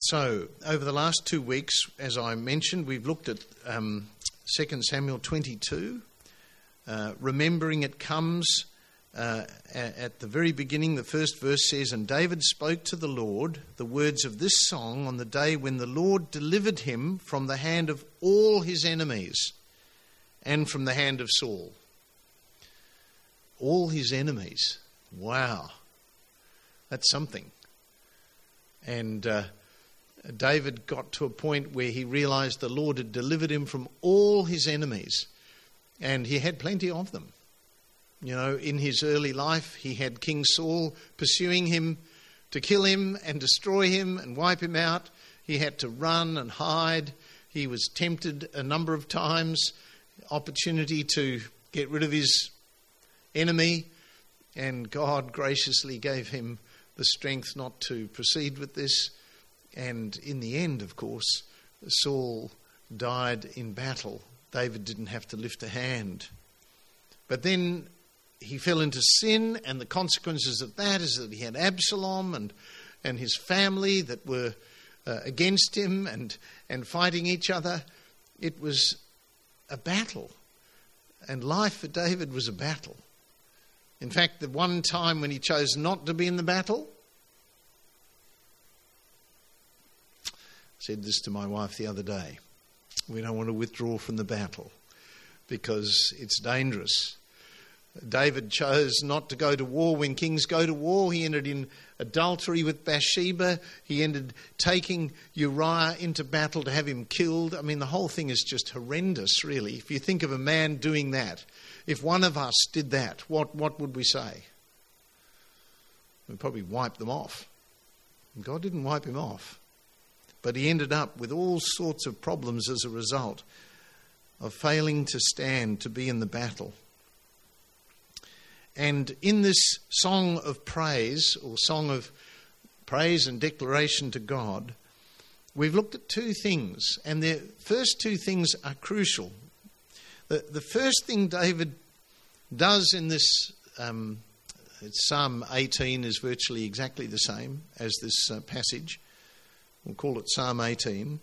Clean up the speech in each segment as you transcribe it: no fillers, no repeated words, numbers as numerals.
So, over the last 2 weeks, as I mentioned, we've looked at 2 Samuel 22. Remembering it comes at the very beginning. The first verse says, "And David spoke to the Lord the words of this song on the day when the Lord delivered him from the hand of all his enemies and from the hand of Saul." All his enemies. Wow. That's something. And David got to a point where he realized the Lord had delivered him from all his enemies, and he had plenty of them. You know, in his early life, he had King Saul pursuing him to kill him and destroy him and wipe him out. He had to run and hide. He was tempted a number of times, opportunity to get rid of his enemy, and God graciously gave him the strength not to proceed with this. And in the end, of course, Saul died in battle. David didn't have to lift a hand. But then he fell into sin, and the consequences of that is that he had Absalom and his family that were against him and fighting each other. It was a battle, and life for David was a battle. In fact, the one time when he chose not to be in the battle, I said this to my wife the other day, we don't want to withdraw from the battle because it's dangerous. David chose not to go to war when kings go to war. He entered in adultery with Bathsheba. He ended taking Uriah into battle to have him killed. I mean, the whole thing is just horrendous, really. If you think of a man doing that, if one of us did that, what would we say? We'd probably wipe them off. And God didn't wipe him off. But he ended up with all sorts of problems as a result of failing to stand to be in the battle. And in this song of praise, or song of praise and declaration to God, we've looked at two things, and the first two things are crucial. The first thing David does in this, Psalm 18 is virtually exactly the same as this passage. We'll call it Psalm 18.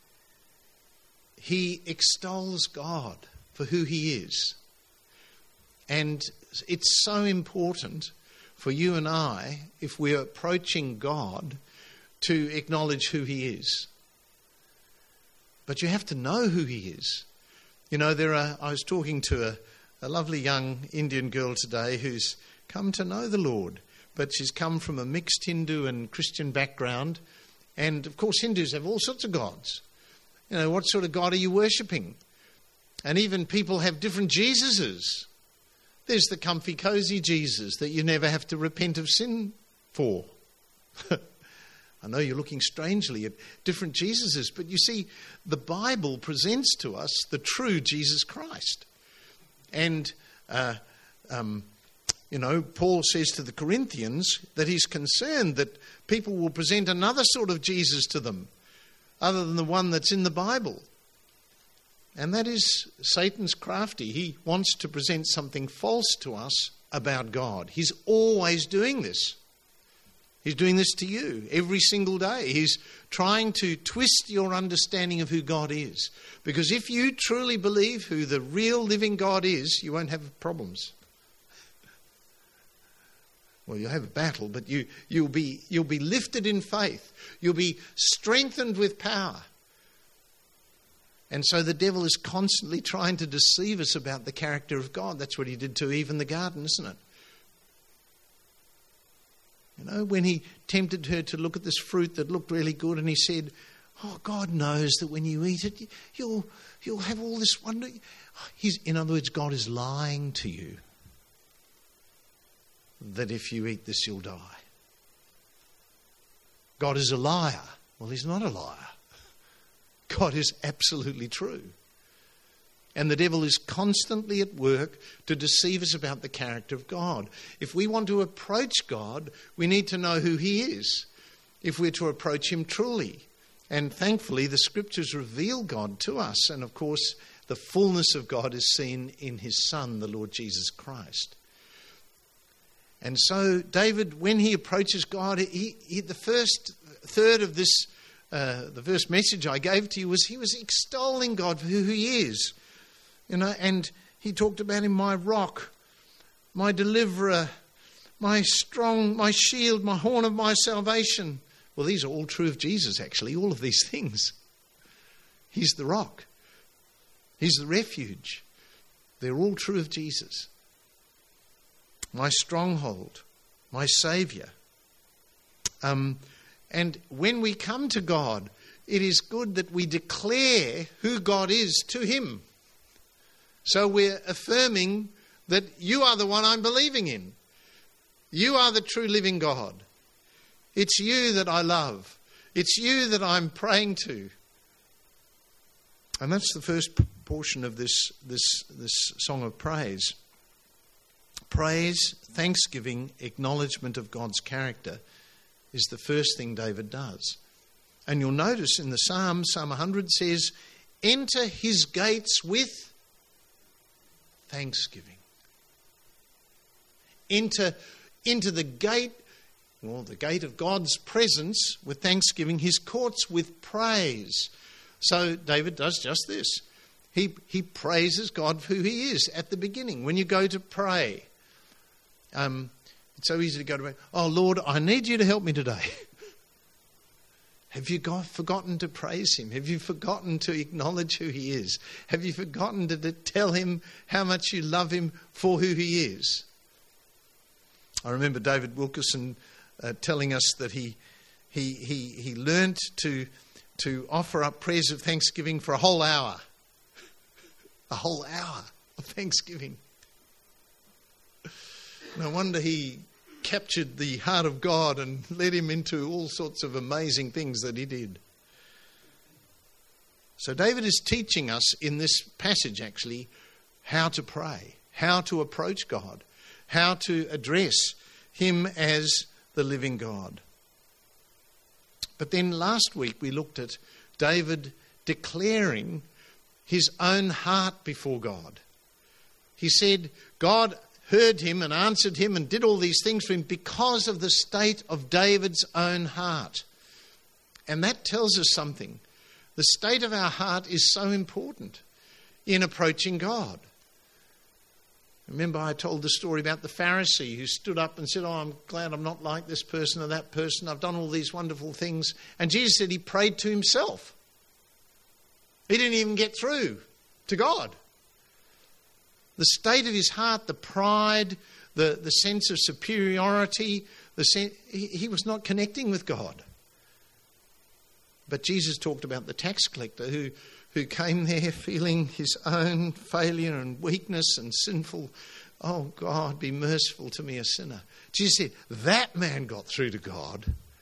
He extols God for who he is. And it's so important for you and I, if we're approaching God, to acknowledge who he is. But you have to know who he is. You know, I was talking to a lovely young Indian girl today who's come to know the Lord, but she's come from a mixed Hindu and Christian background. And, of course, Hindus have all sorts of gods. You know, what sort of God are you worshipping? And even people have different Jesuses. There's the comfy, cosy Jesus that you never have to repent of sin for. I know you're looking strangely at different Jesuses, but you see, the Bible presents to us the true Jesus Christ. And, Paul says to the Corinthians that he's concerned that people will present another sort of Jesus to them other than the one that's in the Bible. And that is Satan's crafty. He wants to present something false to us about God. He's always doing this. He's doing this to you every single day. He's trying to twist your understanding of who God is. Because if you truly believe who the real living God is, you won't have problems. Well, you'll have a battle, but you'll be lifted in faith. You'll be strengthened with power. And so the devil is constantly trying to deceive us about the character of God. That's what he did to Eve in the garden, isn't it? You know, when he tempted her to look at this fruit that looked really good, and he said, "Oh, God knows that when you eat it, you'll have all this wonder." In other words, God is lying to you that if you eat this, you'll die. God is a liar. Well, he's not a liar. God is absolutely true. And the devil is constantly at work to deceive us about the character of God. If we want to approach God, we need to know who he is, if we're to approach him truly. And thankfully, the scriptures reveal God to us. And of course, the fullness of God is seen in his Son, the Lord Jesus Christ. And so David, when he approaches God, the first third of this the first message I gave to you was he was extolling God for who he is. And he talked about him, my rock, my deliverer, my shield, my horn of my salvation. Well, these are all true of Jesus, actually, all of these things. He's the rock. He's the refuge. They're all true of Jesus. My stronghold, my Saviour. And when we come to God, it is good that we declare who God is to him. So we're affirming that you are the one I'm believing in. You are the true living God. It's you that I love. It's you that I'm praying to. And that's the first portion of this song of praise. Praise, thanksgiving, acknowledgement of God's character is the first thing David does. And you'll notice in the Psalm 100 says, enter his gates with thanksgiving. Enter into the gate, the gate of God's presence with thanksgiving, his courts with praise. So David does just this. He praises God for who he is at the beginning. When you go to pray, it's so easy to go to pray, oh Lord, I need you to help me today. Have you forgotten to praise him? Have you forgotten to acknowledge who he is? Have you forgotten to tell him how much you love him for who he is? I remember David Wilkerson telling us that he learnt to offer up prayers of thanksgiving for a whole hour. A whole hour of thanksgiving. No wonder he captured the heart of God and led him into all sorts of amazing things that he did. So David is teaching us in this passage actually how to pray, how to approach God, how to address him as the living God. But then last week we looked at David declaring his own heart before God. He said God heard him and answered him and did all these things for him because of the state of David's own heart. And that tells us something. The state of our heart is so important in approaching God. Remember I told the story about the Pharisee who stood up and said, oh, I'm glad I'm not like this person or that person. I've done all these wonderful things. And Jesus said he prayed to himself. He didn't even get through to God. The state of his heart, the pride, the sense of superiority, he was not connecting with God. But Jesus talked about the tax collector who came there feeling his own failure and weakness and sinful. Oh, God, be merciful to me, a sinner. Jesus said, that man got through to God.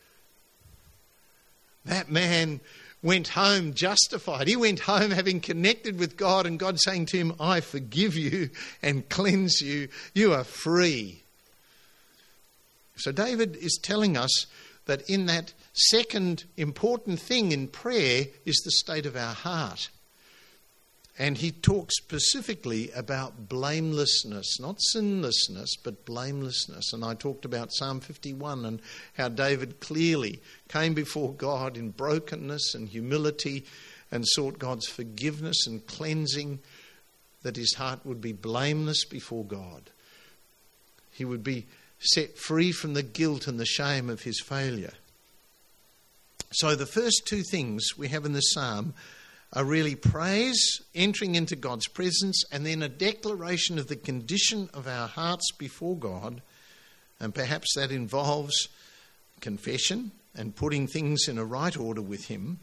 That man went home justified. He went home having connected with God and God saying to him, I forgive you and cleanse you. You are free. So David is telling us that in that second important thing in prayer is the state of our heart. And he talks specifically about blamelessness, not sinlessness, but blamelessness. And I talked about Psalm 51 and how David clearly came before God in brokenness and humility and sought God's forgiveness and cleansing, that his heart would be blameless before God. He would be set free from the guilt and the shame of his failure. So the first two things we have in the psalm are really praise, entering into God's presence, and then a declaration of the condition of our hearts before God. And perhaps that involves confession and putting things in a right order with him.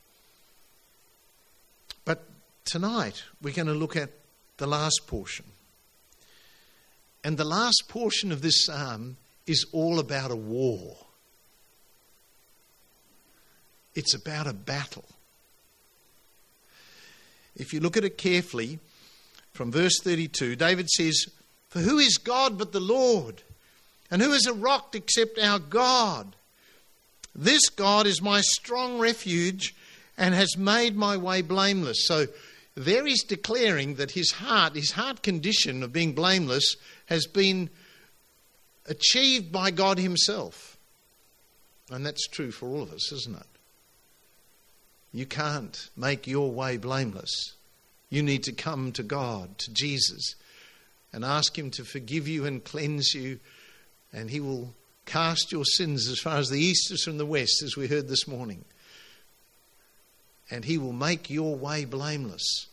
But tonight we're going to look at the last portion. And the last portion of this psalm is all about a war. It's about a battle. If you look at it carefully, from verse 32, David says, for who is God but the Lord? And who is a rock except our God? This God is my strong refuge and has made my way blameless. So there he's declaring that his heart condition of being blameless has been achieved by God himself. And that's true for all of us, isn't it? You can't make your way blameless. You need to come to God, to Jesus, and ask him to forgive you and cleanse you, and he will cast your sins as far as the east is from the west, as we heard this morning. And he will make your way blameless.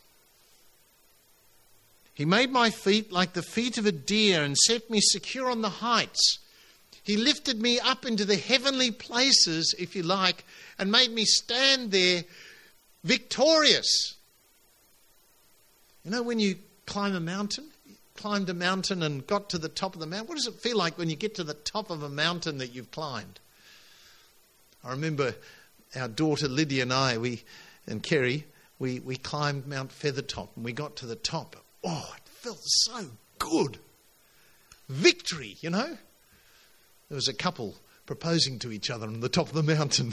He made my feet like the feet of a deer and set me secure on the heights. He lifted me up into the heavenly places, if you like, and made me stand there victorious. You know, when you climb a mountain, climbed a mountain and got to the top of the mountain, what does it feel like when you get to the top of a mountain that you've climbed? I remember our daughter Lydia and I, and Kerry, we climbed Mount Feathertop, and we got to the top. Oh, it felt so good. Victory, you know. There was a couple proposing to each other on the top of the mountain.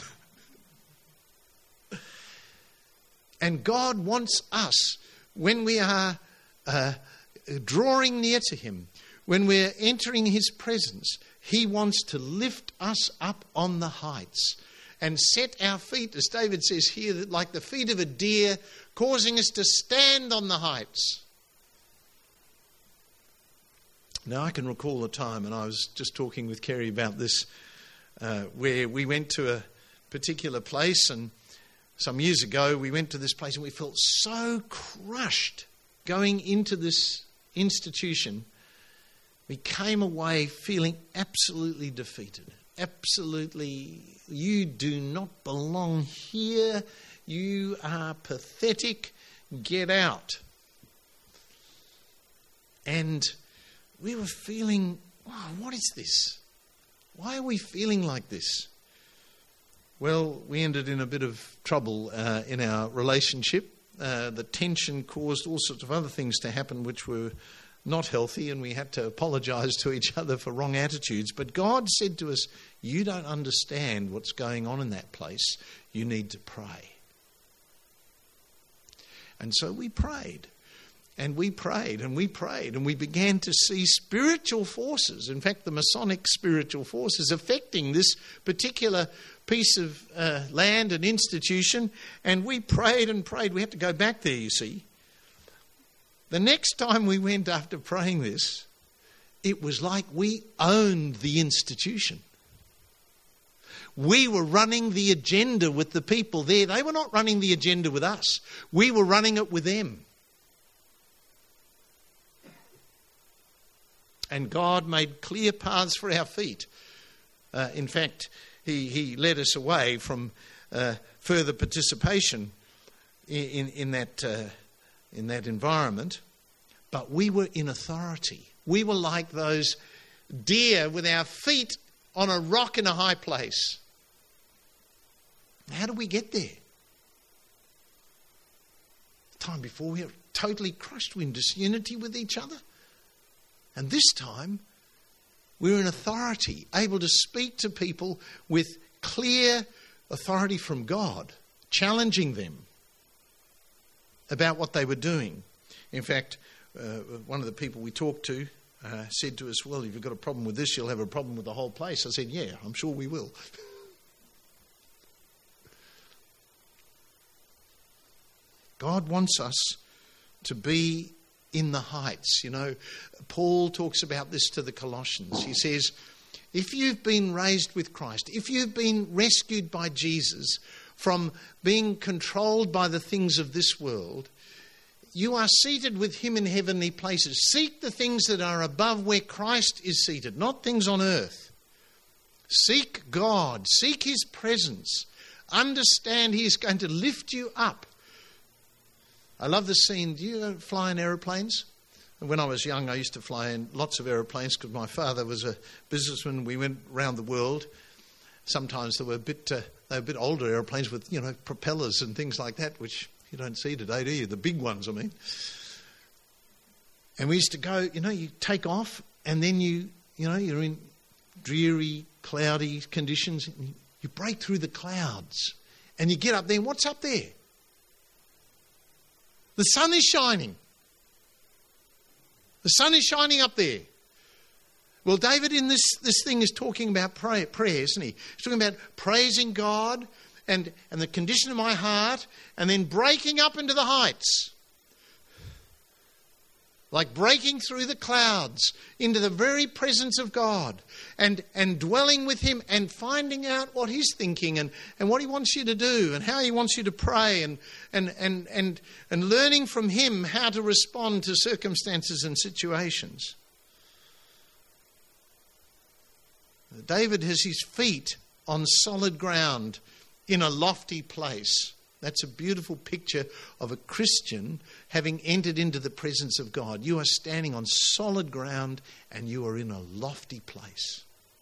And God wants us, when we are drawing near to him, when we're entering his presence, he wants to lift us up on the heights and set our feet, as David says here, like the feet of a deer, causing us to stand on the heights. Now, I can recall a time, and I was just talking with Kerry about this, where we went to a particular place, and some years ago we went to this place and we felt so crushed going into this institution. We came away feeling absolutely defeated. Absolutely, you do not belong here. You are pathetic. Get out. And we were feeling, oh, what is this? Why are we feeling like this? Well, we ended in a bit of trouble in our relationship. The tension caused all sorts of other things to happen which were not healthy, and we had to apologise to each other for wrong attitudes. But God said to us, you don't understand what's going on in that place. You need to pray. And so we prayed. And we prayed and we prayed, and we began to see spiritual forces, in fact the Masonic spiritual forces, affecting this particular piece of land and institution. And we prayed and prayed. We had to go back there, you see. The next time we went after praying this, it was like we owned the institution. We were running the agenda with the people there. They were not running the agenda with us. We were running it with them. And God made clear paths for our feet. In fact, He led us away from further participation in that environment. But we were in authority. We were like those deer with our feet on a rock in a high place. How did we get there? The time before, we were totally crushed. We were in disunity with each other. And this time, we're in authority, able to speak to people with clear authority from God, challenging them about what they were doing. In fact, one of the people we talked to said to us, well, if you've got a problem with this, you'll have a problem with the whole place. I said, yeah, I'm sure we will. God wants us to be in the heights. You know, Paul talks about this to the Colossians. He says, if you've been raised with Christ, if you've been rescued by Jesus from being controlled by the things of this world, you are seated with him in heavenly places. Seek the things that are above where Christ is seated, not things on earth. Seek God. Seek his presence. Understand he is going to lift you up. I love the scene. Do you fly in aeroplanes? When I was young, I used to fly in lots of aeroplanes because my father was a businessman. We went around the world. Sometimes they were a bit older aeroplanes with, propellers and things like that, which you don't see today, do you? The big ones, I mean. And we used to go, you take off, and then you're in dreary, cloudy conditions. And you break through the clouds, and you get up there, and what's up there? The sun is shining. The sun is shining up there. Well, David in this thing is talking about prayer, isn't he? He's talking about praising God and the condition of my heart, and then breaking up into the heights. Like breaking through the clouds into the very presence of God and dwelling with him and finding out what he's thinking and what he wants you to do and how he wants you to pray and learning from him how to respond to circumstances and situations. David has his feet on solid ground in a lofty place. That's a beautiful picture of a Christian having entered into the presence of God. You are standing on solid ground and you are in a lofty place,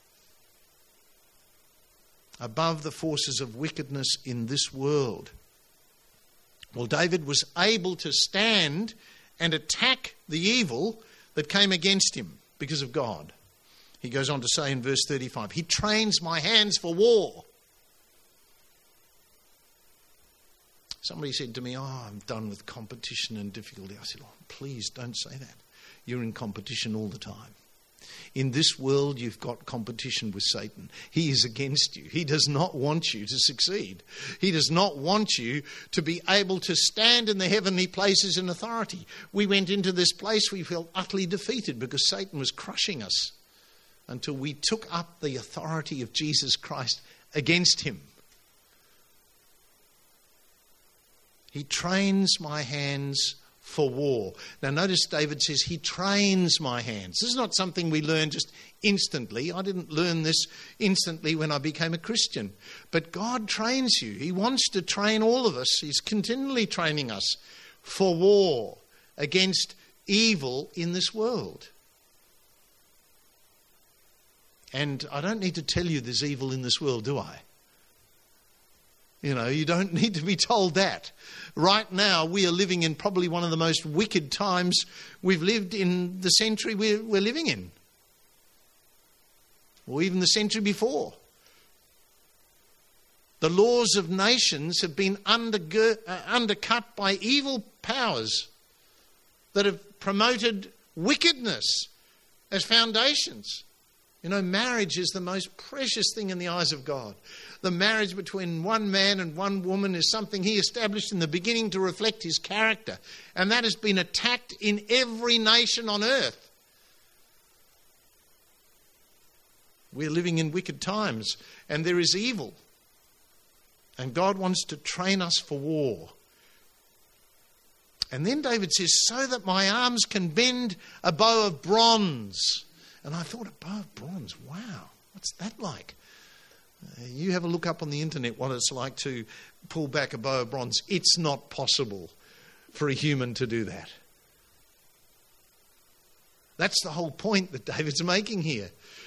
above the forces of wickedness in this world. Well, David was able to stand and attack the evil that came against him because of God. He goes on to say in verse 35, he trains my hands for war. Somebody said to me, I'm done with competition and difficulty. I said, please don't say that. You're in competition all the time. In this world, you've got competition with Satan. He is against you. He does not want you to succeed. He does not want you to be able to stand in the heavenly places in authority. We went into this place, we felt utterly defeated because Satan was crushing us until we took up the authority of Jesus Christ against him. He trains my hands for war. Now notice David says he trains my hands. This is not something we learn just instantly. I didn't learn this instantly when I became a Christian. But God trains you. He wants to train all of us. He's continually training us for war against evil in this world. And I don't need to tell you there's evil in this world, do I? You know, you don't need to be told that. Right now, we are living in probably one of the most wicked times we've lived in the century we're living in. Or even the century before. The laws of nations have been undercut by evil powers that have promoted wickedness as foundations. You know, marriage is the most precious thing in the eyes of God. The marriage between one man and one woman is something he established in the beginning to reflect his character. And that has been attacked in every nation on earth. We're living in wicked times and there is evil. And God wants to train us for war. And then David says, so that my arms can bend a bow of bronze. And I thought, a bow of bronze, wow, what's that like? You have a look up on the internet what it's like to pull back a bow of bronze. It's not possible for a human to do that. That's the whole point that David's making here.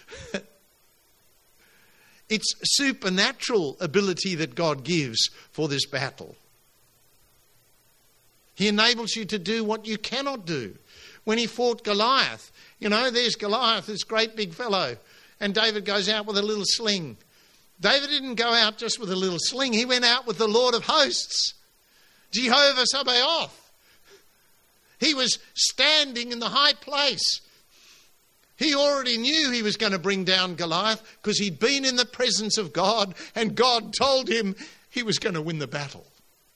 It's supernatural ability that God gives for this battle. He enables you to do what you cannot do. When he fought Goliath, you know, there's Goliath, this great big fellow, and David goes out with a little sling. David didn't go out just with a little sling. He went out with the Lord of hosts, Jehovah Sabaoth. He was standing in the high place. He already knew he was going to bring down Goliath because he'd been in the presence of God and God told him he was going to win the battle.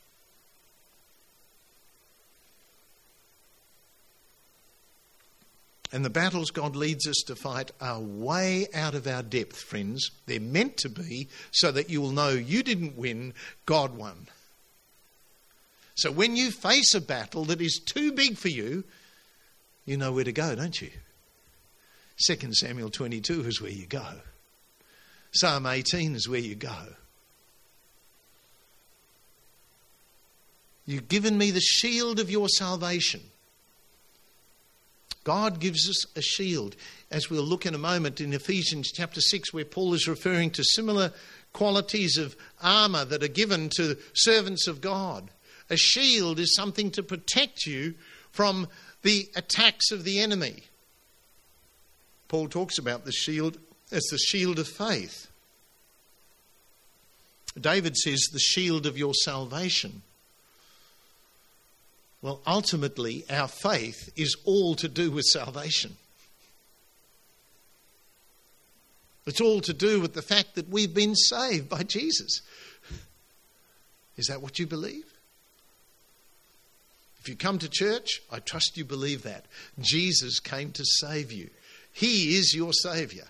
And the battles God leads us to fight are way out of our depth, friends. They're meant to be so that you will know you didn't win, God won. So when you face a battle that is too big for you, you know where to go, don't you? 2 Samuel 22 is where you go. Psalm 18 is where you go. You've given me the shield of your salvation. God gives us a shield, as we'll look in a moment in Ephesians chapter 6, where Paul is referring to similar qualities of armour that are given to servants of God. A shield is something to protect you from the attacks of the enemy. Paul talks about the shield as the shield of faith. David says the shield of your salvation. Well, ultimately, our faith is all to do with salvation. It's all to do with the fact that we've been saved by Jesus. Is that what you believe? If you come to church, I trust you believe that. Jesus came to save you. He is your Saviour.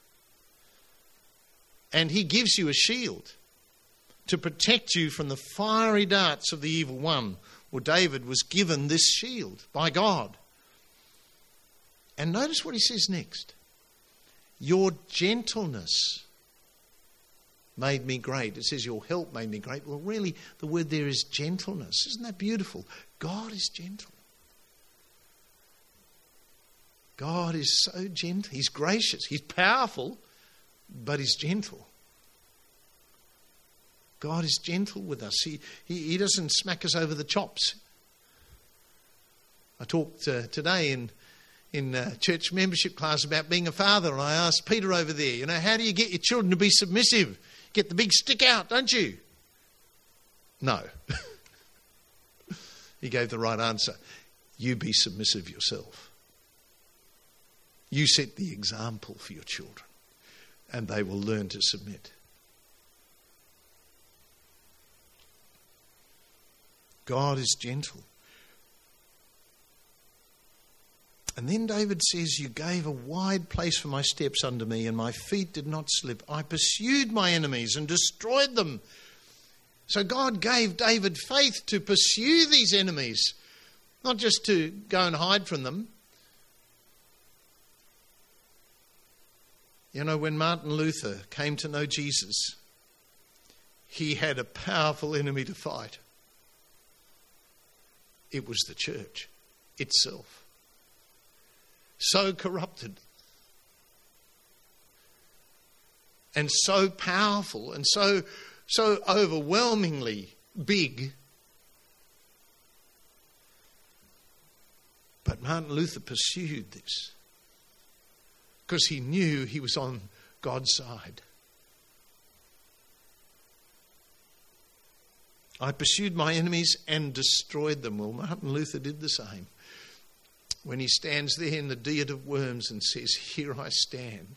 And he gives you a shield to protect you from the fiery darts of the evil one. Well, David was given this shield by God. And notice what he says next. Your gentleness made me great. It says your help made me great. Well, really, the word there is gentleness. Isn't that beautiful? God is gentle. God is so gentle. He's gracious. He's powerful, but he's gentle. God is gentle with us. He doesn't smack us over the chops. I talked today in church membership class about being a father, and I asked Peter over there, how do you get your children to be submissive? Get the big stick out, don't you? No. He gave the right answer. You be submissive yourself. You set the example for your children, and they will learn to submit. God is gentle. And then David says, you gave a wide place for my steps under me, and my feet did not slip. I pursued my enemies and destroyed them. So God gave David faith to pursue these enemies, not just to go and hide from them. When Martin Luther came to know Jesus, he had a powerful enemy to fight. It was the church itself. So corrupted and so powerful and so overwhelmingly big. But Martin Luther pursued this because he knew he was on God's side. I pursued my enemies and destroyed them. Well, Martin Luther did the same. When he stands there in the Diet of Worms and says, here I stand.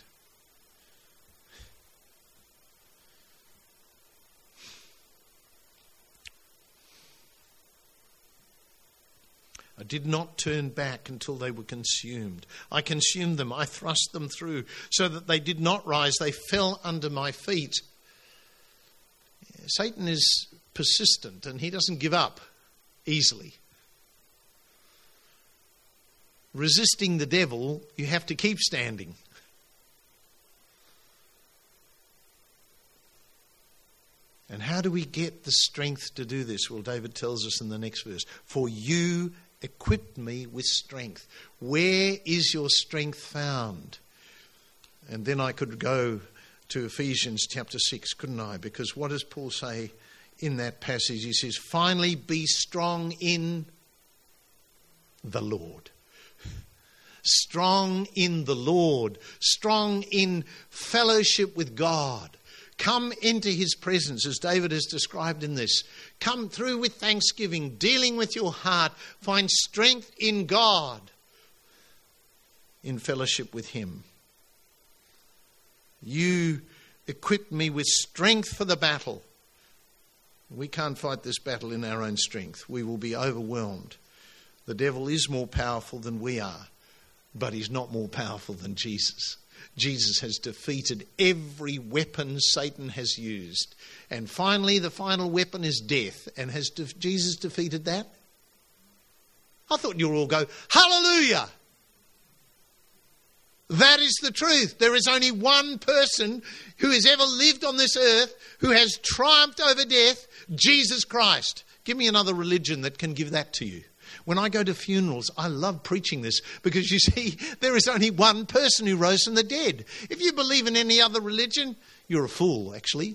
I did not turn back until they were consumed. I consumed them. I thrust them through so that they did not rise. They fell under my feet. Satan is persistent and he doesn't give up easily. Resisting the devil, you have to keep standing. And how do we get the strength to do this? Well, David tells us in the next verse, for you equipped me with strength. Where is your strength found? And then I could go to Ephesians chapter 6, couldn't I? Because what does Paul say in that passage? He says, finally be strong in the Lord. Strong in the Lord. Strong in fellowship with God. Come into his presence, as David has described in this. Come through with thanksgiving, dealing with your heart. Find strength in God, in fellowship with him. You equip me with strength for the battle. We can't fight this battle in our own strength. We will be overwhelmed. The devil is more powerful than we are, but he's not more powerful than Jesus. Jesus has defeated every weapon Satan has used. And finally, the final weapon is death. And has Jesus defeated that? I thought you'd all go, hallelujah! That is the truth. There is only one person who has ever lived on this earth who has triumphed over death, Jesus Christ. Give me another religion that can give that to you. When I go to funerals, I love preaching this because you see, there is only one person who rose from the dead. If you believe in any other religion, you're a fool, actually.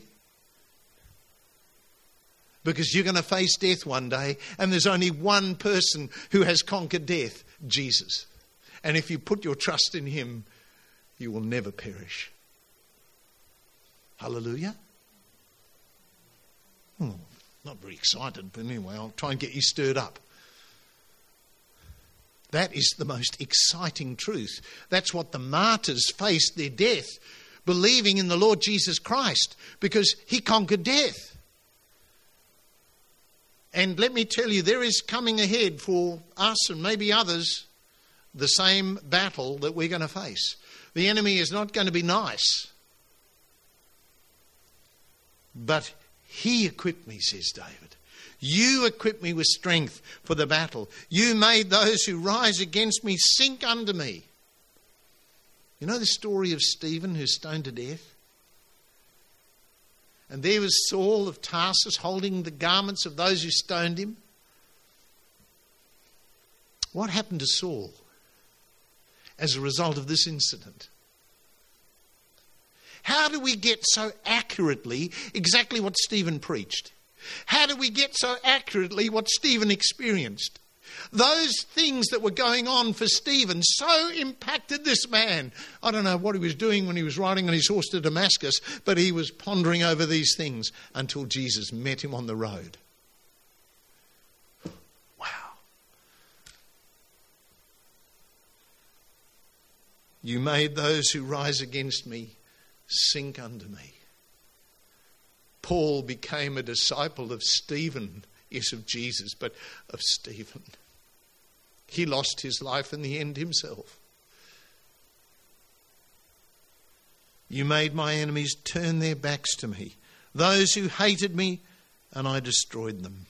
Because you're going to face death one day, and there's only one person who has conquered death, Jesus. And if you put your trust in him, you will never perish. Hallelujah. Not very excited, but anyway, I'll try and get you stirred up. That is the most exciting truth. That's what the martyrs faced their death, believing in the Lord Jesus Christ, because he conquered death. And let me tell you, there is coming ahead for us and maybe others the same battle that we're going to face. The enemy is not going to be nice. But he equipped me, says David. You equipped me with strength for the battle. You made those who rise against me sink under me. You know the story of Stephen who's stoned to death? And there was Saul of Tarsus holding the garments of those who stoned him. What happened to Saul as a result of this incident? How do we get so accurately exactly what Stephen preached? How do we get so accurately what Stephen experienced? Those things that were going on for Stephen so impacted this man. I don't know what he was doing when he was riding on his horse to Damascus, but he was pondering over these things until Jesus met him on the road. Wow. You made those who rise against me sink under me. Paul became a disciple of Stephen, yes, of Jesus, but of Stephen. He lost his life in the end himself. You made my enemies turn their backs to me, those who hated me, and I destroyed them.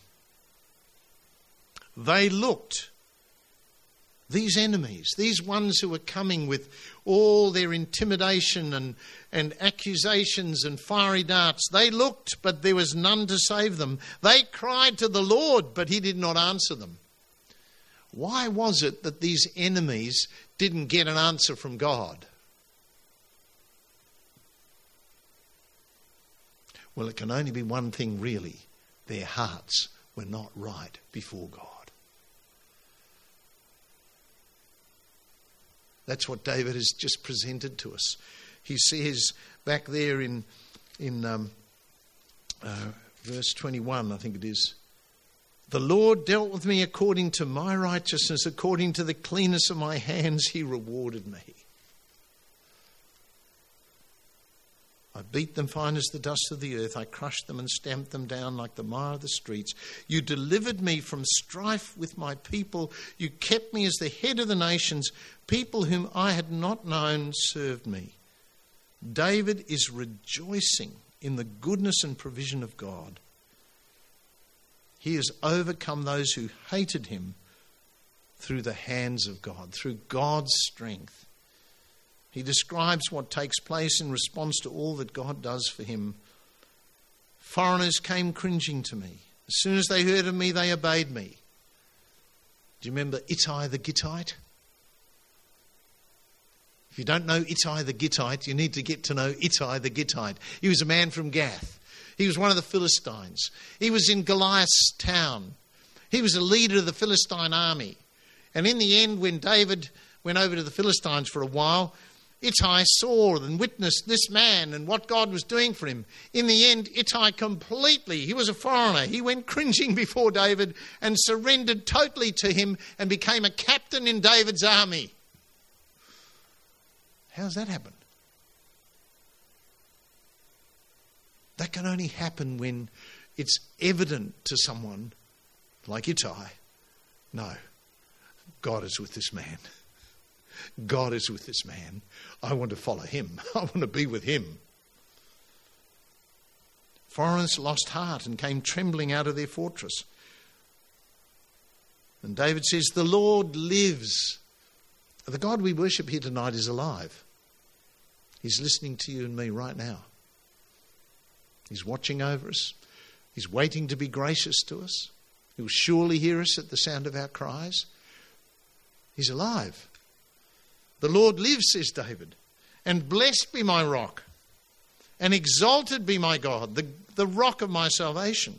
They looked, these enemies, these ones who were coming with all their intimidation and accusations and fiery darts, they looked, but there was none to save them. They cried to the Lord, but he did not answer them. Why was it that these enemies didn't get an answer from God? Well, it can only be one thing really. Their hearts were not right before God. That's what David has just presented to us. He says back there in verse 21, I think it is, the Lord dealt with me according to my righteousness, according to the cleanness of my hands, he rewarded me. I beat them fine as the dust of the earth. I crushed them and stamped them down like the mire of the streets. You delivered me from strife with my people. You kept me as the head of the nations. People whom I had not known served me. David is rejoicing in the goodness and provision of God. He has overcome those who hated him through the hands of God, through God's strength. He describes what takes place in response to all that God does for him. Foreigners came cringing to me. As soon as they heard of me, they obeyed me. Do you remember Ittai the Gittite? If you don't know Ittai the Gittite, you need to get to know Ittai the Gittite. He was a man from Gath. He was one of the Philistines. He was in Goliath's town. He was a leader of the Philistine army. And in the end, when David went over to the Philistines for a while, Ittai saw and witnessed this man and what God was doing for him. In the end, Ittai completely, he was a foreigner. He went cringing before David and surrendered totally to him and became a captain in David's army. How's that happen? That can only happen when it's evident to someone like Ittai. No, God is with this man. God is with this man. I want to follow him. I want to be with him. Foreigners lost heart and came trembling out of their fortress. And David says, the Lord lives. The God we worship here tonight is alive. He's listening to you and me right now. He's watching over us. He's waiting to be gracious to us. He will surely hear us at the sound of our cries. He's alive. The Lord lives, says David, and blessed be my rock, and exalted be my God, the rock of my salvation.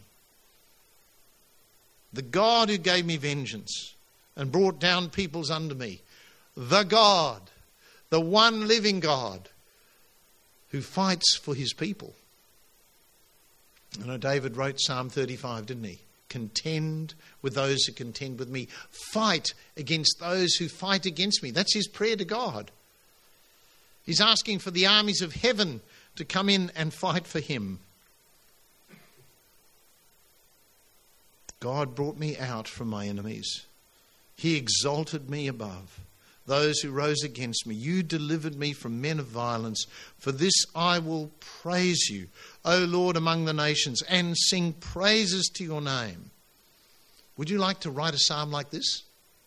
The God who gave me vengeance and brought down peoples under me. The God, the one living God who fights for his people. You know, David wrote Psalm 35, didn't he? Contend with those who contend with me. Fight against those who fight against me. That's his prayer to God. He's asking for the armies of heaven to come in and fight for him. God brought me out from my enemies. He exalted me above those who rose against me. You delivered me from men of violence. For this I will praise you, O Lord, among the nations, and sing praises to your name. Would you like to write a psalm like this?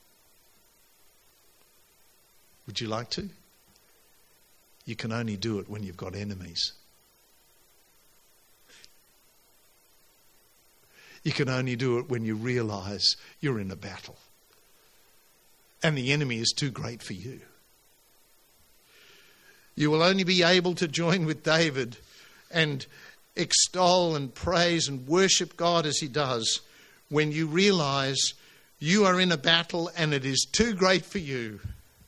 Would you like to? You can only do it when you've got enemies. You can only do it when you realise you're in a battle and the enemy is too great for you. You will only be able to join with David and extol and praise and worship God as he does when you realise you are in a battle and it is too great for you.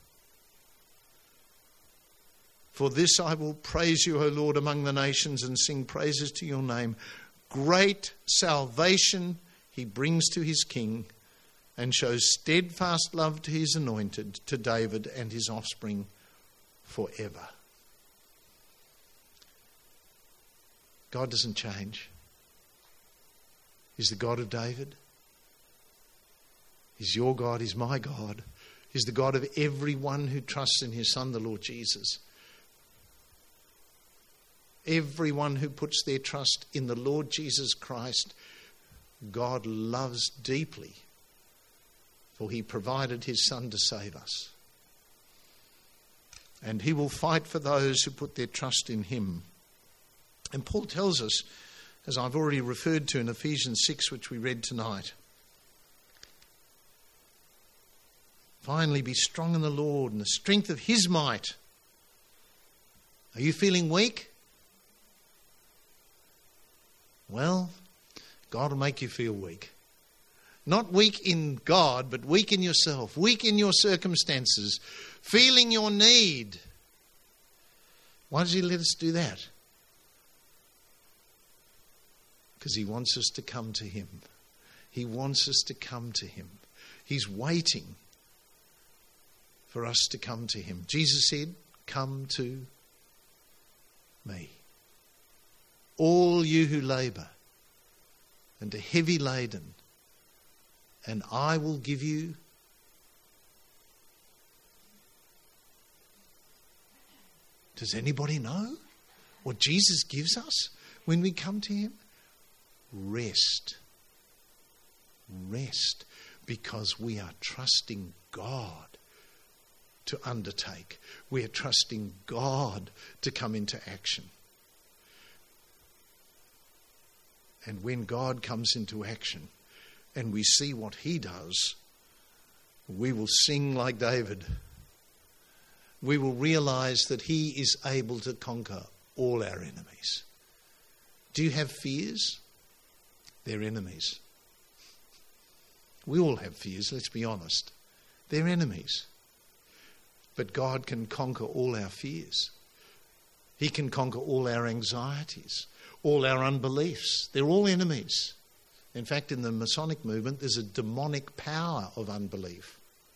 For this I will praise you, O Lord, among the nations, and sing praises to your name. Great salvation he brings to his king, and shows steadfast love to his anointed, to David and his offspring forever. God doesn't change. He's the God of David. He's your God. He's my God. He's the God of everyone who trusts in his Son, the Lord Jesus. Everyone who puts their trust in the Lord Jesus Christ, God loves deeply, for he provided his Son to save us. And he will fight for those who put their trust in him. And Paul tells us, as I've already referred to in Ephesians 6, which we read tonight, finally be strong in the Lord and the strength of his might. Are you feeling weak? Well, God will make you feel weak. Not weak in God, but weak in yourself, weak in your circumstances, feeling your need. Why does he let us do that? Because he wants us to come to him. He wants us to come to him. He's waiting for us to come to him. Jesus said, "Come to me, all you who labour and are heavy laden, and I will give you Does anybody know what Jesus gives us when we come to him? Rest. Rest, because we are trusting God to undertake. We are trusting God to come into action. And when God comes into action and we see what he does, we will sing like David. We will realize that he is able to conquer all our enemies. Do you have fears? They're enemies. We all have fears, let's be honest. They're enemies. But God can conquer all our fears. He can conquer all our anxieties, all our unbeliefs. They're all enemies. In fact, in the Masonic movement, there's a demonic power of unbelief.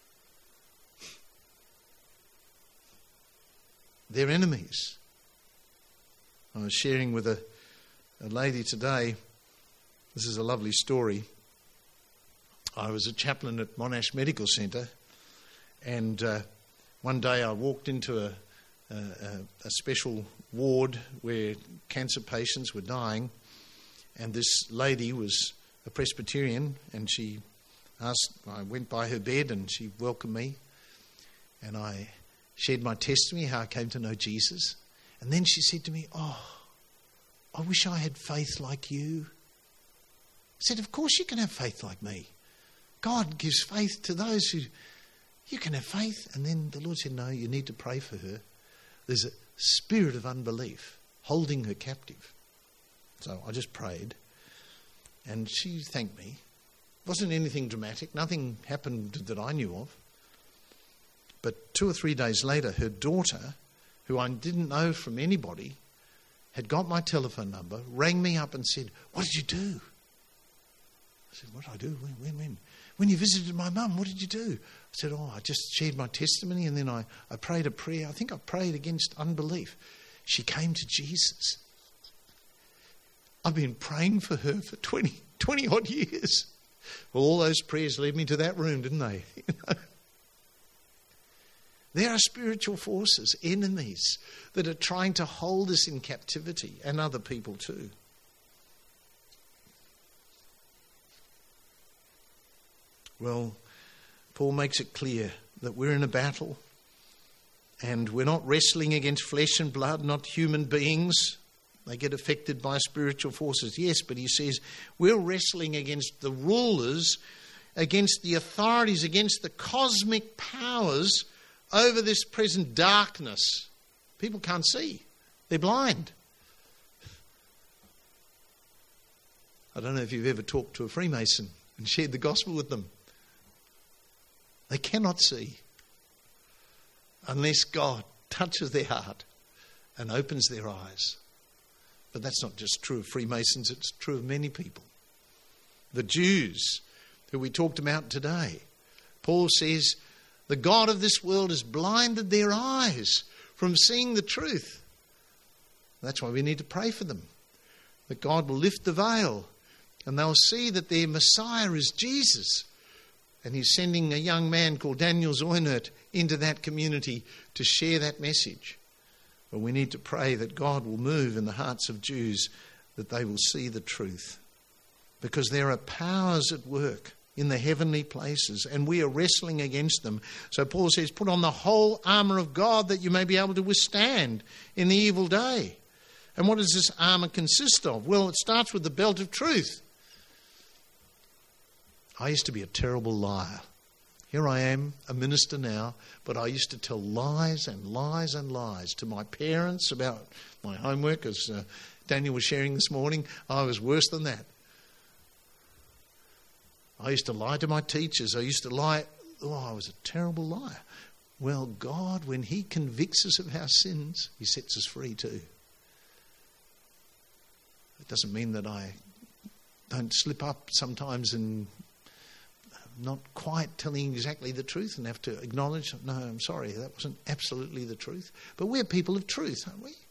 They're enemies. I was sharing with a lady today. This is a lovely story. I was a chaplain at Monash Medical Centre, and one day I walked into a special ward where cancer patients were dying, and this lady was a Presbyterian, and I went by her bed and she welcomed me, and I shared my testimony, how I came to know Jesus. And then she said to me, "Oh, I wish I had faith like you." I said, "Of course you can have faith like me. God gives faith to those who... You can have faith." And then the Lord said, "No, you need to pray for her. There's a spirit of unbelief holding her captive." So I just prayed, and she thanked me. It wasn't anything dramatic. Nothing happened that I knew of. But 2 or 3 days later, her daughter, who I didn't know from anybody, had got my telephone number, rang me up and said, "What did you do?" I said, "What did I do? When? When you visited my mum, what did you do?" I said, "Oh, I just shared my testimony, and then I prayed a prayer. I think I prayed against unbelief." She came to Jesus. I've been praying for her for 20 odd years. Well, all those prayers led me to that room, didn't they? There are spiritual forces, enemies, that are trying to hold us in captivity, and other people too. Well, Paul makes it clear that we're in a battle, and we're not wrestling against flesh and blood, not human beings. They get affected by spiritual forces. Yes, but he says we're wrestling against the rulers, against the authorities, against the cosmic powers over this present darkness. People can't see. They're blind. I don't know if you've ever talked to a Freemason and shared the gospel with them. They cannot see unless God touches their heart and opens their eyes. But that's not just true of Freemasons, it's true of many people. The Jews, who we talked about today, Paul says, the God of this world has blinded their eyes from seeing the truth. That's why we need to pray for them, that God will lift the veil and they'll see that their Messiah is Jesus. And he's sending a young man called Daniel Zoynert into that community to share that message. But we need to pray that God will move in the hearts of Jews, that they will see the truth. Because there are powers at work in the heavenly places, and we are wrestling against them. So Paul says, put on the whole armour of God that you may be able to withstand in the evil day. And what does this armour consist of? Well, it starts with the belt of truth. I used to be a terrible liar. Here I am, a minister now, but I used to tell lies and lies and lies to my parents about my homework, as Daniel was sharing this morning. I was worse than that. I used to lie to my teachers. I used to lie. I was a terrible liar. Well, God, when he convicts us of our sins, he sets us free too. It doesn't mean that I don't slip up sometimes and not quite telling exactly the truth and have to acknowledge, no, I'm sorry, that wasn't absolutely the truth. But we're people of truth, aren't we?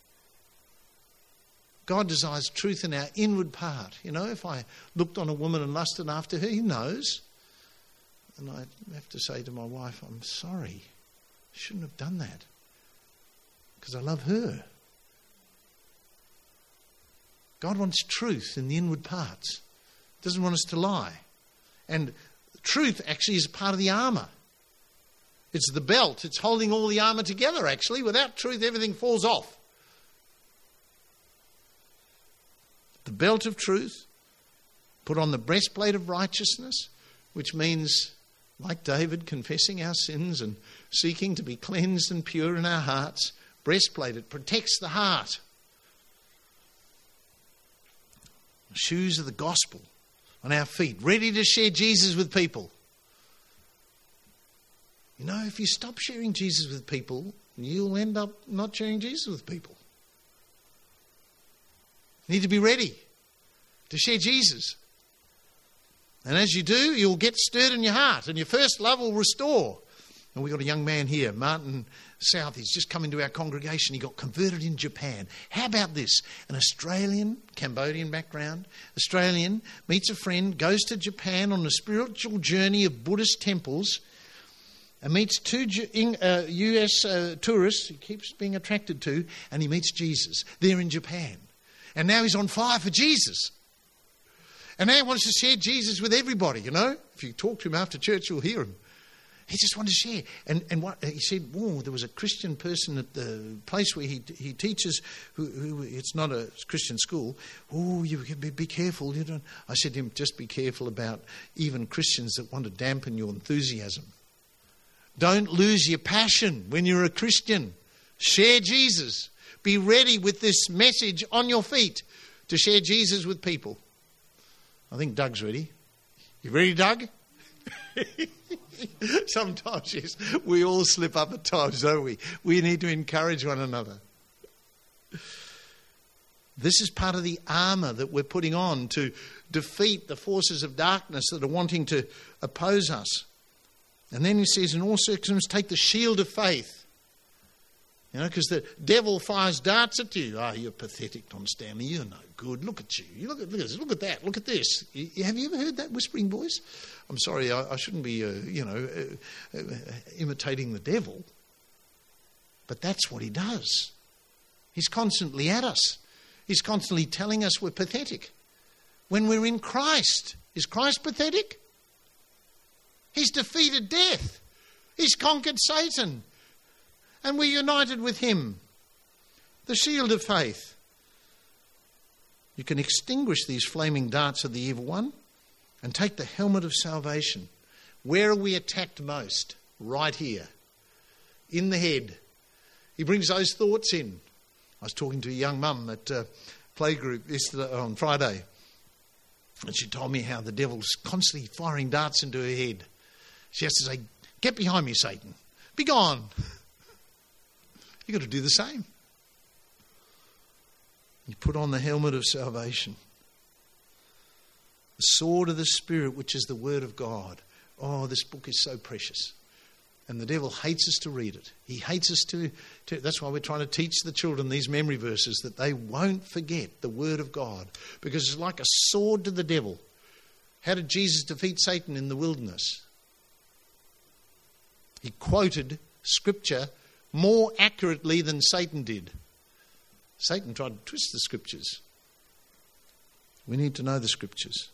God desires truth in our inward part. You know, if I looked on a woman and lusted after her, he knows. And I have to say to my wife, I'm sorry, I shouldn't have done that, because I love her. God wants truth in the inward parts. He doesn't want us to lie. And truth actually is part of the armour. It's the belt. It's holding all the armour together, actually. Without truth, everything falls off. The belt of truth, put on the breastplate of righteousness, which means, like David, confessing our sins and seeking to be cleansed and pure in our hearts. Breastplate, it protects the heart. The shoes of the gospel on our feet, ready to share Jesus with people. You know, if you stop sharing Jesus with people, you'll end up not sharing Jesus with people. You need to be ready to share Jesus. And as you do, you'll get stirred in your heart, and your first love will restore. And we've got a young man here, Martin South. He's just come into our congregation. He got converted in Japan. How about this? An Australian, Cambodian background, Australian, meets a friend, goes to Japan on a spiritual journey of Buddhist temples, and meets two US tourists he keeps being attracted to, and he meets Jesus there in Japan. And now he's on fire for Jesus. And now he wants to share Jesus with everybody, you know. If you talk to him after church, you'll hear him. He just wanted to share. And what he said, there was a Christian person at the place where he teaches, who it's not a Christian school. Oh, you be careful. You don't. I said to him, just be careful about even Christians that want to dampen your enthusiasm. Don't lose your passion when you're a Christian. Share Jesus. Be ready with this message on your feet to share Jesus with people. I think Doug's ready. You ready, Doug? Sometimes, yes, we all slip up at times, don't we? We need to encourage one another. This is part of the armour that we're putting on to defeat the forces of darkness that are wanting to oppose us. And then he says, in all circumstances, take the shield of faith. You know, because the devil fires darts at you. Oh, you're pathetic, Tom Stanley. You're no good. Look at you. Look at this. Look at that. Look at this. Have you ever heard that whispering voice? I'm sorry, I shouldn't be, imitating the devil. But that's what he does. He's constantly at us. He's constantly telling us we're pathetic. When we're in Christ, is Christ pathetic? He's defeated death. He's conquered Satan. And we're united with him. The shield of faith. You can extinguish these flaming darts of the evil one and take the helmet of salvation. Where are we attacked most? Right here. In the head. He brings those thoughts in. I was talking to a young mum at playgroup yesterday, on Friday. And she told me how the devil's constantly firing darts into her head. She has to say, "Get behind me, Satan. Be gone." You've got to do the same. You put on the helmet of salvation. The sword of the Spirit, which is the Word of God. Oh, this book is so precious. And the devil hates us to read it. He hates us to that's why we're trying to teach the children these memory verses, that they won't forget the Word of God. Because it's like a sword to the devil. How did Jesus defeat Satan in the wilderness? He quoted Scripture more accurately than Satan did. Satan tried to twist the Scriptures. We need to know the Scriptures.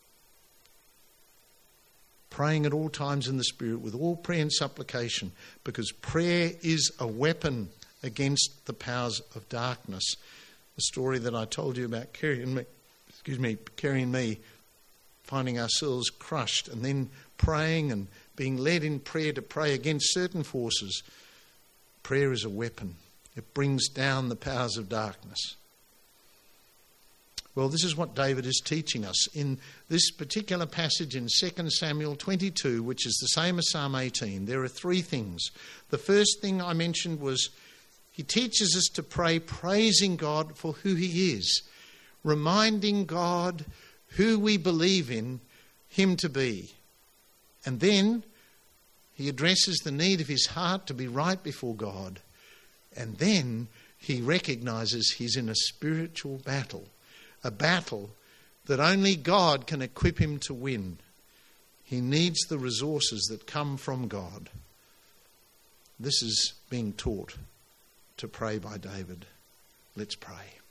Praying at all times in the Spirit with all prayer and supplication, because prayer is a weapon against the powers of darkness. The story that I told you about Kerry and me finding ourselves crushed and then praying and being led in prayer to pray against certain forces. Prayer is a weapon. It brings down the powers of darkness. Well, this is what David is teaching us in this particular passage in 2 Samuel 22, which is the same as Psalm 18. There are three things. The first thing I mentioned was he teaches us to pray praising God for who he is, reminding God who we believe in him to be. And then he addresses the need of his heart to be right before God. And then he recognises he's in a spiritual battle, a battle that only God can equip him to win. He needs the resources that come from God. This is being taught to pray by David. Let's pray.